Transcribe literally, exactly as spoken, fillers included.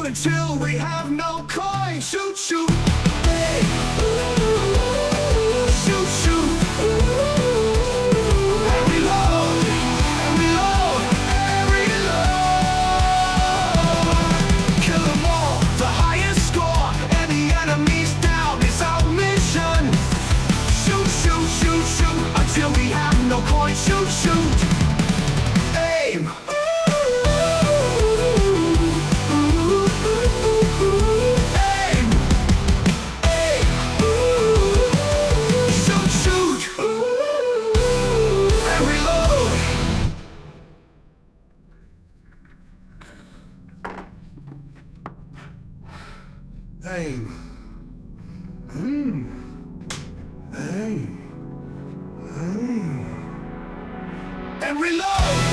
until we have no coin. Shoot, shoot, hey, ooh, shoot, shoot, ooh, and reload, and reload, and reload. Kill them all, the highest score, and the enemy's down is our mission. Shoot, shoot, shoot, shoot, until we have no coin. Shoot, shoot, aim. Aim. Hmm. Aim. Aim. And reload!